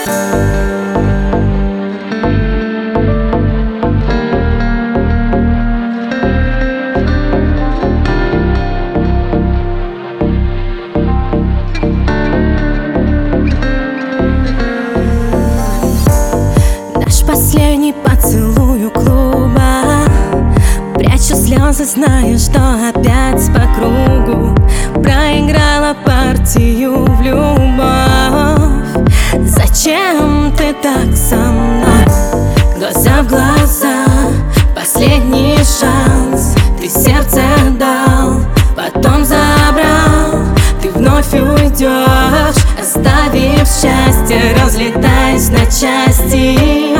Последний поцелуй у клуба, прячу слезы, зная, что опять по кругу проиграла партию в любовь. Зачем ты так со мной? Глаза в глаза, последний шанс. Ты сердце дал, потом забрал. Ты вновь уйдешь, оставив счастье, разлетаясь на части.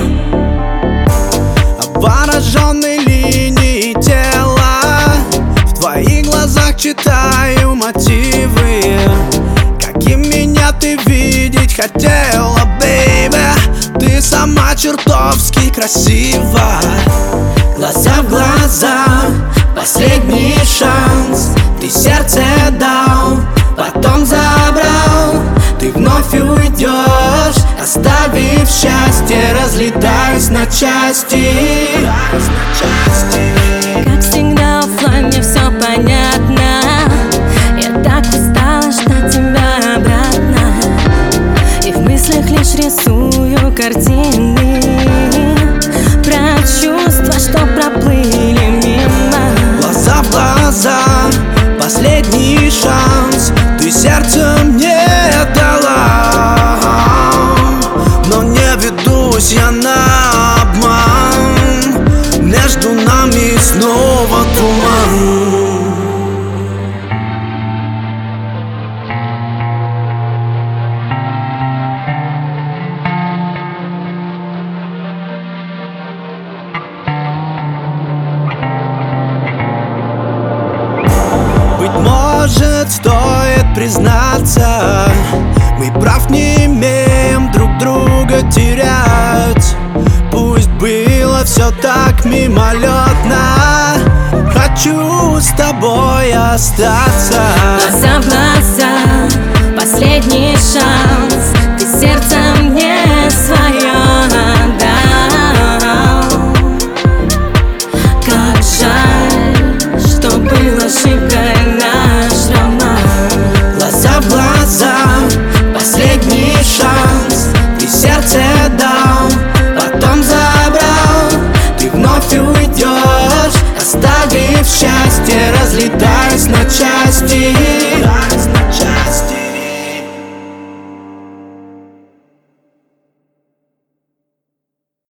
Обвороженной линии тела, в твоих глазах читаю мотивы. Каким меня ты видеть хотела, бейби? Ты сама чертовски красива. Глаза в глаза, последний шанс. Ты сердце дал, потом забрал. Ты вновь уйдешь, оставив счастье, разлетаясь на части. Как всегда оффлайн, мне все понятно. Я так устала ждать тебя обратно, и в мыслях лишь рисую картины про чувства, что проплыли мимо. Глаза в глаза, последний шанс. Ты сердце мне дала, но не ведусь я на обман. Между нами снова туман. Быть может, стоит признаться, мы прав не имеем друг друга терять. Пусть было все так мимолетно, хочу с тобой остаться. Глаза в глаза, последний шанс. Ты сердце мне свое отдал. Как жаль, что был ошибкой наш роман. Глаза в глаза, последний шанс. Ты сердце дал, потом забрал. Ты вновь уйдешь, оставив счастье, разлетаясь на части.